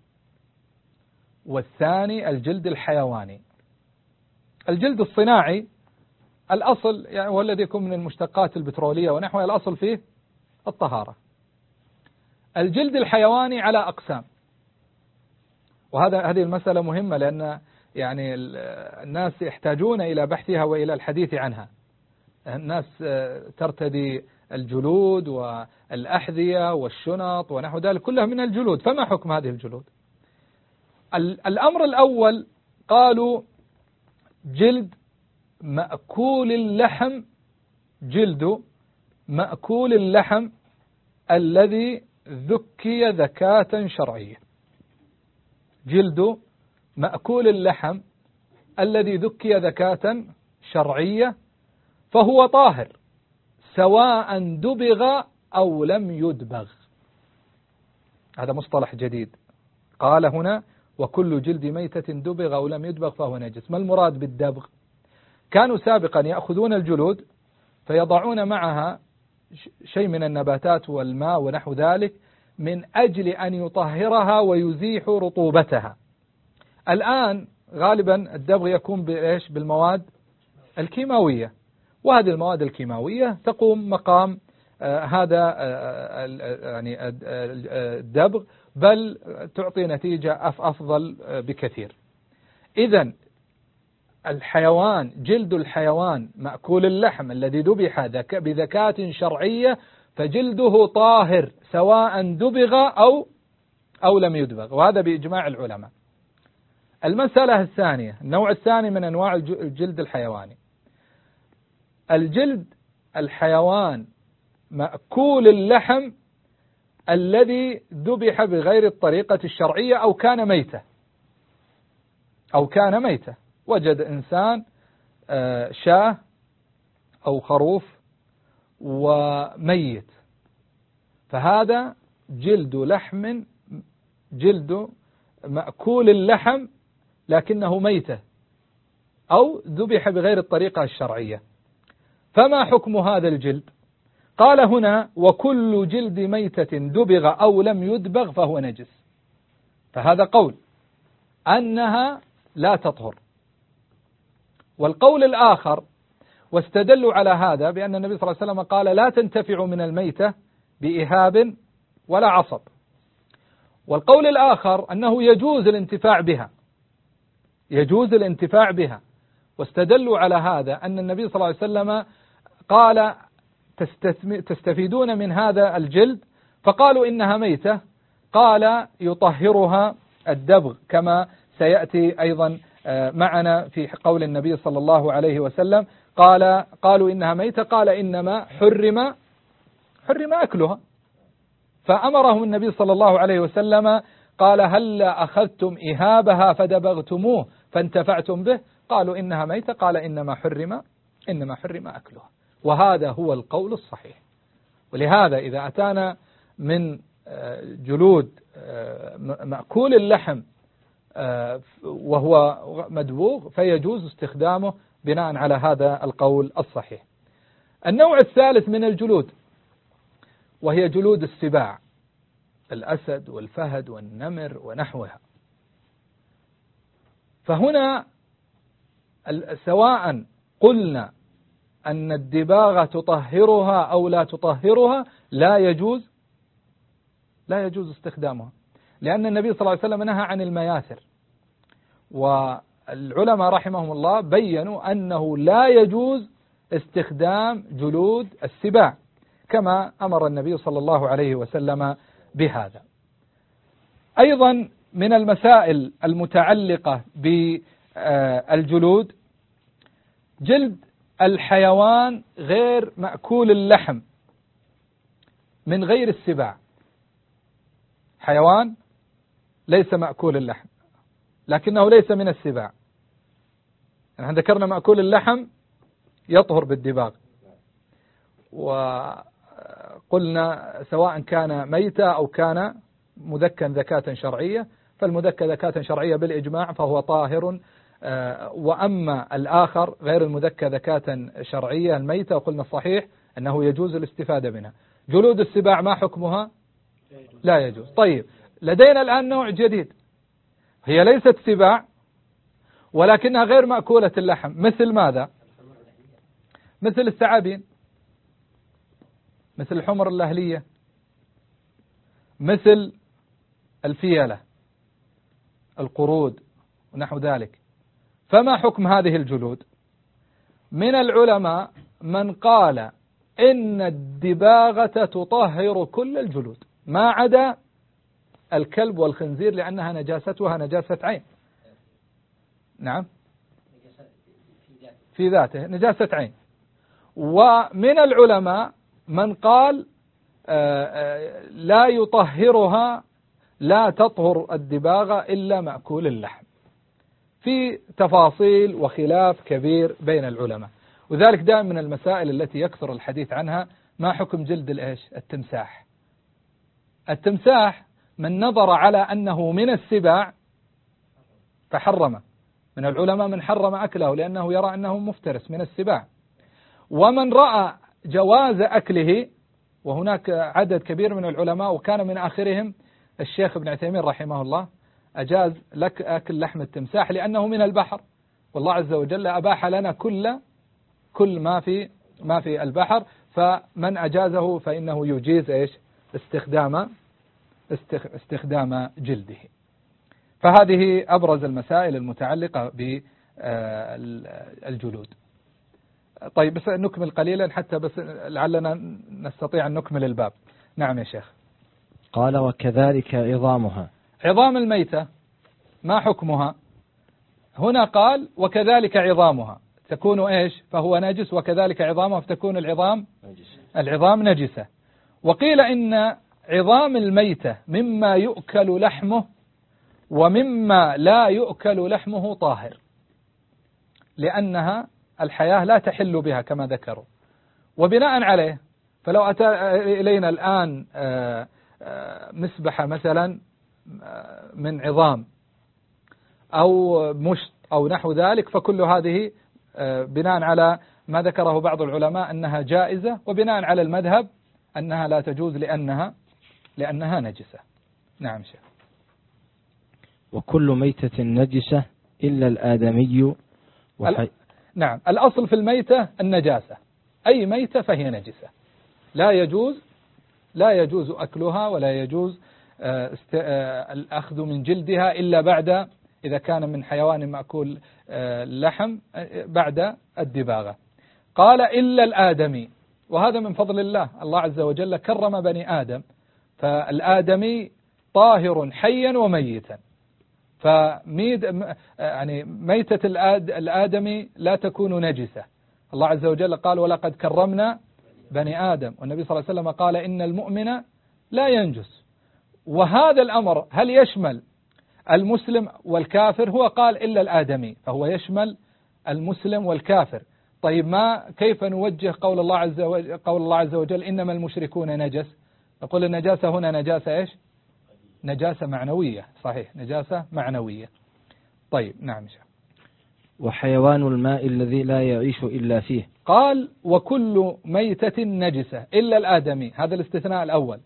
Speaker 2: والثاني الجلد الحيواني. الجلد الصناعي الأصل يعني هو الذي يكون من المشتقات البترولية ونحوها، الأصل فيه الطهارة. الجلد الحيواني على أقسام، وهذا هذه المسألة مهمة لأن يعني الناس يحتاجون إلى بحثها وإلى الحديث عنها. الناس ترتدي الجلود والأحذية والشنط ونحو ذلك كلها من الجلود، فما حكم هذه الجلود؟ الأمر الأول قالوا جلد مأكول اللحم، جلد مأكول اللحم الذي ذكي ذكاة شرعية. جلد مأكول اللحم الذي ذكي ذكاة شرعية فهو طاهر سواء دبغ أو لم يدبغ. هذا مصطلح جديد. قال هنا وكل جلد ميتة دبغ أو لم يدبغ فهو نجس. ما المراد بالدبغ؟ كانوا سابقا يأخذون الجلود فيضعون معها شيء من النباتات والماء ونحو ذلك من أجل أن يطهرها ويزيح رطوبتها. الآن غالبا الدبغ يكون بإيش؟ بالمواد الكيماوية، وهذه المواد الكيماوية تقوم مقام آه هذا آه يعني آه الدبغ، بل تعطي نتيجة أفضل آه بكثير. إذن الحيوان، جلد الحيوان مأكول اللحم الذي ذبح بذكاة شرعية فجلده طاهر سواء دبغ أو أو لم يدبغ، وهذا بإجماع العلماء. المسألة الثانية، النوع الثاني من أنواع الجلد الحيواني، الجلد الحيوان مأكول اللحم الذي ذبح بغير الطريقة الشرعية أو كان ميتة أو كان ميتة وجد إنسان شاة أو خروف وميت، فهذا جلد لحم جلد مأكول اللحم لكنه ميتة أو ذبح بغير الطريقة الشرعية، فما حكم هذا الجلد؟ قال هنا: وكل جلد ميتة دبغ أو لم يدبغ فهو نجس. فهذا قول أنها لا تطهر. والقول الآخر، واستدلوا على هذا بأن النبي صلى الله عليه وسلم قال: لا تنتفع من الميتة بإهاب ولا عصب. والقول الآخر أنه يجوز الانتفاع بها، يجوز الانتفاع بها، واستدلوا على هذا أن النبي صلى الله عليه وسلم قال: تستفيدون من هذا الجلد، فقالوا إنها ميتة، قال: يطهرها الدبغ، كما سيأتي أيضا معنا في قول النبي صلى الله عليه وسلم، قال قالوا إنها ميتة، قال: إنما حرم حرم أكلها. فأمرهم النبي صلى الله عليه وسلم قال: هل أخذتم إهابها فدبغتموه فانتفعتم به؟ قالوا إنها ميتة، قال: إنما حرم إنما حرم أكلها. وهذا هو القول الصحيح. ولهذا إذا أتانا من جلود مأكول اللحم وهو مدبوغ فيجوز استخدامه بناء على هذا القول الصحيح. النوع الثالث من الجلود وهي جلود السباع، الأسد والفهد والنمر ونحوها. فهنا سواء قلنا أن الدباغة تطهرها أو لا تطهرها لا يجوز لا يجوز استخدامها، لأن النبي صلى الله عليه وسلم نهى عن المياثر، والعلماء رحمهم الله بيّنوا أنه لا يجوز استخدام جلود السباع، كما أمر النبي صلى الله عليه وسلم بهذا. أيضا من المسائل المتعلقة بالجلود جلد الحيوان غير مأكول اللحم من غير السباع، حيوان ليس مأكول اللحم لكنه ليس من السباع. نحن ذكرنا مأكول اللحم يطهر بالدباغ، وقلنا سواء كان ميتة أو كان مذكا ذكاة شرعية، فالمذكى ذكاة شرعية بالإجماع فهو طاهر، وأما الآخر غير المذكى ذكاة شرعية الميتة قلنا الصحيح أنه يجوز الاستفادة منها. جلود السباع ما حكمها؟ لا يجوز. طيب، لدينا الآن نوع جديد، هي ليست سباع ولكنها غير مأكولة اللحم، مثل ماذا؟ مثل الثعابين، مثل الحمر الأهلية، مثل الفيلة، القرود ونحو ذلك. فما حكم هذه الجلود؟ من العلماء من قال إن الدباغة تطهر كل الجلود ما عدا الكلب والخنزير، لأنها نجاستها نجاسة عين. نعم، في ذاته نجاسة عين. ومن العلماء من قال لا يطهرها، لا تطهر الدباغة إلا مأكول اللحم، في تفاصيل وخلاف كبير بين العلماء. وذلك دائما من المسائل التي يكثر الحديث عنها ما حكم جلد الإيش؟ التمساح. التمساح من نظر على أنه من السباع فحرم، من العلماء من حرم أكله لأنه يرى أنه مفترس من السباع، ومن رأى جواز أكله، وهناك عدد كبير من العلماء وكان من آخرهم الشيخ ابن عثيمين رحمه الله أجاز لك أكل لحم التمساح لأنه من البحر، والله عز وجل أباح لنا كل كل ما في ما في البحر، فمن أجازه فإنه يجيز إيش؟ استخدام استخدام جلده. فهذه أبرز المسائل المتعلقة بالجلود. طيب، بس نكمل قليلا حتى بس لعلنا نستطيع أن نكمل الباب. نعم يا شيخ.
Speaker 3: قال: وكذلك عظامها.
Speaker 2: عظام الميتة ما حكمها؟ هنا قال: وكذلك عظامها تكون إيش؟ فهو نجس، وكذلك عظامها فتكون العظام العظام نجسة. وقيل إن عظام الميتة مما يؤكل لحمه ومما لا يؤكل لحمه طاهر، لأنها الحياة لا تحل بها كما ذكروا. وبناء عليه فلو أتى إلينا الآن مسبحة مثلا من عظام أو مشط أو نحو ذلك، فكل هذه بناء على ما ذكره بعض العلماء أنها جائزة، وبناء على المذهب أنها لا تجوز لأنها لأنها نجسة. نعم شيخ.
Speaker 3: وكل ميتة نجسة إلا الآدمي وحي...
Speaker 2: نعم، الأصل في الميتة النجاسة، أي ميتة فهي نجسة، لا يجوز لا يجوز أكلها ولا يجوز الأخذ من جلدها إلا بعد، إذا كان من حيوان مأكول لحم، بعد الدباغة. قال إلا الآدمي، وهذا من فضل الله، الله عز وجل كرم بني آدم، فالآدمي طاهر حيا وميتا، فميد يعني ميتة الآدمي لا تكون نجسة. الله عز وجل قال ولقد كرمنا بني آدم، والنبي صلى الله عليه وسلم قال إن المؤمن لا ينجس. وهذا الأمر هل يشمل المسلم والكافر؟ هو قال إلا الآدمي، فهو يشمل المسلم والكافر. طيب ما كيف نوجه قول الله عز وجل قول الله عز وجل إنما المشركون نجس؟ نقول النجاسة هنا نجاسة إيش؟ نجاسة معنوية، صحيح، نجاسة معنوية. طيب نعم شيخ.
Speaker 3: وحيوان الماء الذي لا يعيش إلا فيه.
Speaker 2: قال وكل ميتة نجسة إلا الآدمي، هذا الاستثناء الأول.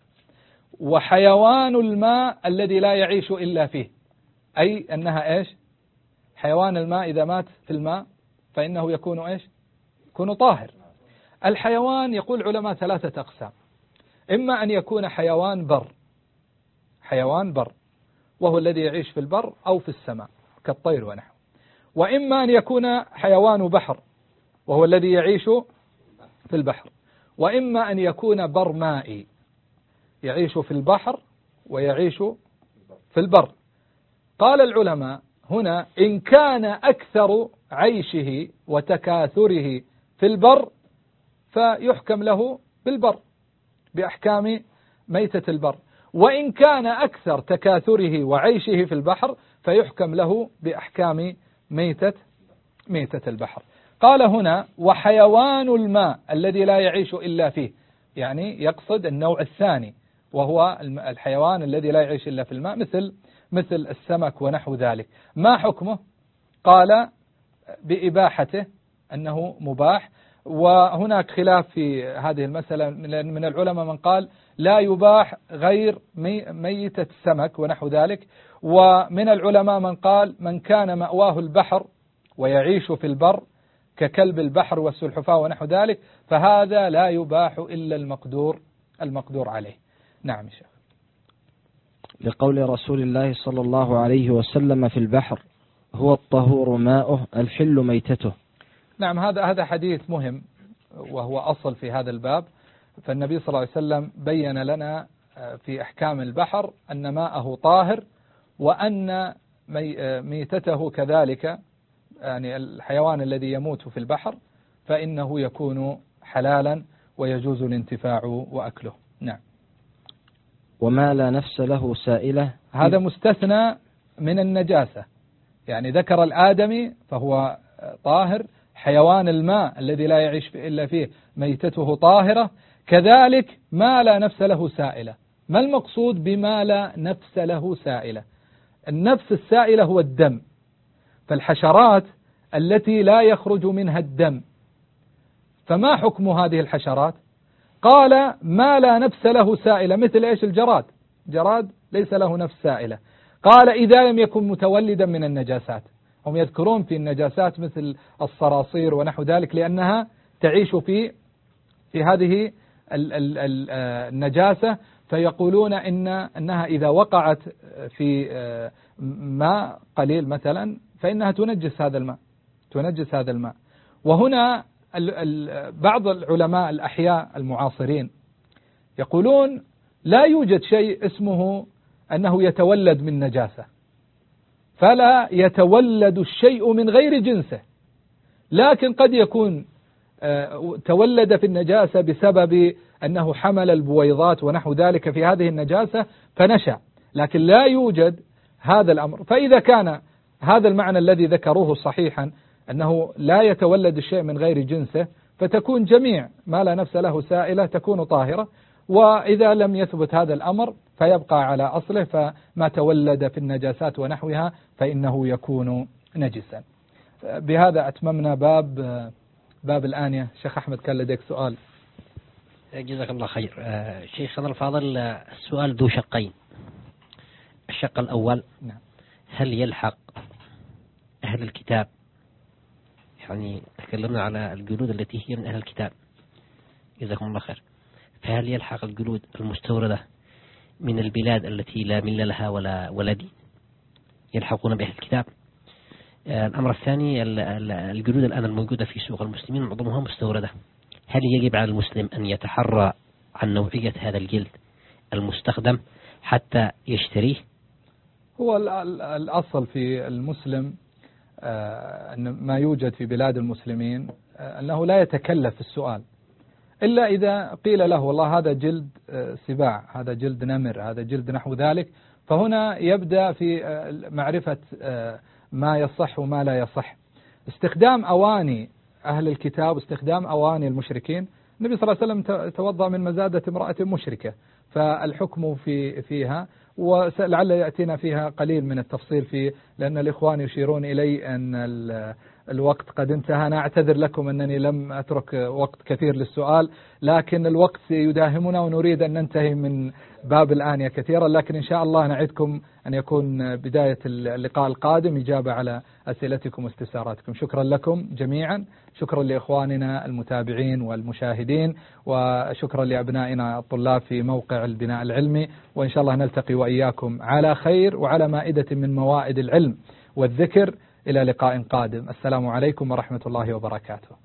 Speaker 2: وحيوان الماء الذي لا يعيش إلا فيه، أي أنها إيش؟ حيوان الماء إذا مات في الماء فإنه يكون إيش؟ يكون طاهر. الحيوان يقول علماء ثلاثة أقسام، إما أن يكون حيوان بر، حيوان بر وهو الذي يعيش في البر أو في السماء كالطير ونحو، وإما أن يكون حيوان بحر وهو الذي يعيش في البحر، وإما أن يكون بر مائي يعيش في البحر ويعيش في البر. قال العلماء هنا إن كان أكثر عيشه وتكاثره في البر فيحكم له بالبر بأحكام ميتة البر، وإن كان أكثر تكاثره وعيشه في البحر فيحكم له بأحكام ميتة ميتة البحر. قال هنا وحيوان الماء الذي لا يعيش إلا فيه، يعني يقصد النوع الثاني وهو الحيوان الذي لا يعيش إلا في الماء، مثل مثل السمك ونحو ذلك. ما حكمه؟ قال بإباحته، أنه مباح. وهناك خلاف في هذه المسألة من العلماء، من قال لا يباح غير مي ميتة السمك ونحو ذلك، ومن العلماء من قال من كان مأواه البحر ويعيش في البر ككلب البحر والسلحفاة ونحو ذلك فهذا لا يباح إلا المقدور المقدور عليه. نعم شيخ.
Speaker 3: لقول رسول الله صلى الله عليه وسلم في البحر هو الطهور ماؤه الحل ميتته.
Speaker 2: نعم، هذا هذا حديث مهم وهو أصل في هذا الباب. فالنبي صلى الله عليه وسلم بين لنا في أحكام البحر أن ماءه طاهر، وأن ميتته كذلك، يعني الحيوان الذي يموت في البحر فإنه يكون حلالا ويجوز الانتفاع وأكله. نعم.
Speaker 3: وما لا نفس له سائلة،
Speaker 2: هذا مستثنى من النجاسة، يعني ذكر الآدمي فهو طاهر، حيوان الماء الذي لا يعيش إلا فيه ميتته طاهرة، كذلك ما لا نفس له سائلة. ما المقصود بما لا نفس له سائلة؟ النفس السائلة هو الدم، فالحشرات التي لا يخرج منها الدم، فما حكم هذه الحشرات؟ قال ما لا نفس له سائلة، مثل إيش؟ الجراد، جراد ليس له نفس سائلة. قال إذا لم يكن متولدا من النجاسات. هم يذكرون في النجاسات مثل الصراصير ونحو ذلك لأنها تعيش في في هذه النجاسة، فيقولون إن أنها إذا وقعت في ماء قليل مثلا فإنها تنجس هذا الماء تنجس هذا الماء. وهنا بعض العلماء الأحياء المعاصرين يقولون لا يوجد شيء اسمه أنه يتولد من نجاسة، فلا يتولد الشيء من غير جنسه، لكن قد يكون تولد في النجاسة بسبب أنه حمل البويضات ونحو ذلك في هذه النجاسة فنشأ، لكن لا يوجد هذا الأمر. فإذا كان هذا المعنى الذي ذكروه صحيحا أنه لا يتولد الشيء من غير جنسه، فتكون جميع ما لا نفس له سائلة تكون طاهرة. وإذا لم يثبت هذا الأمر فيبقى على أصله، فما تولد في النجاسات ونحوها فإنه يكون نجسا. بهذا أتممنا باب باب الآنية. شيخ أحمد كان لديك سؤال.
Speaker 4: جزاك الله خير. آه شيخنا الفاضل، السؤال ذو شقين. الشق الأول،
Speaker 2: نعم.
Speaker 4: هل يلحق أهل الكتاب، يعني تكلمنا على الجلود التي هي من أهل الكتاب جزاكم الله خير، فهل يلحق الجلود المستوردة من البلاد التي لا مل لها ولا ولا دين يلحقون بأهل الكتاب؟ الأمر الثاني، الجلود الآن الموجودة في سوق المسلمين معظمها مستوردة، هل يجب على المسلم أن يتحرى عن نوعية هذا الجلد المستخدم حتى يشتريه؟
Speaker 2: هو الأصل في المسلم أن ما يوجد في بلاد المسلمين أنه لا يتكلف السؤال، إلا إذا قيل له والله هذا جلد سباع، هذا جلد نمر، هذا جلد نحو ذلك، فهنا يبدأ في معرفة ما يصح وما لا يصح. استخدام أواني أهل الكتاب، استخدام أواني المشركين، النبي صلى الله عليه وسلم توضأ من مزادة امرأة مشركة، فالحكم في فيها، ولعل يأتينا فيها قليل من التفصيل فيه، لأن الإخوان يشيرون إلي أن الوقت قد انتهى. أنا أعتذر لكم أنني لم أترك وقت كثير للسؤال، لكن الوقت يداهمنا ونريد أن ننتهي من باب الآنية كثيرا، لكن إن شاء الله نعدكم أن يكون بداية اللقاء القادم إجابة على أسئلتكم واستفساراتكم. شكرا لكم جميعا، شكرا لإخواننا المتابعين والمشاهدين، وشكرا لأبنائنا الطلاب في موقع البناء العلمي، وإن شاء الله نلتقي وإياكم على خير وعلى مائدة من موائد العلم والذكر. إلى لقاء قادم. السلام عليكم ورحمة الله وبركاته.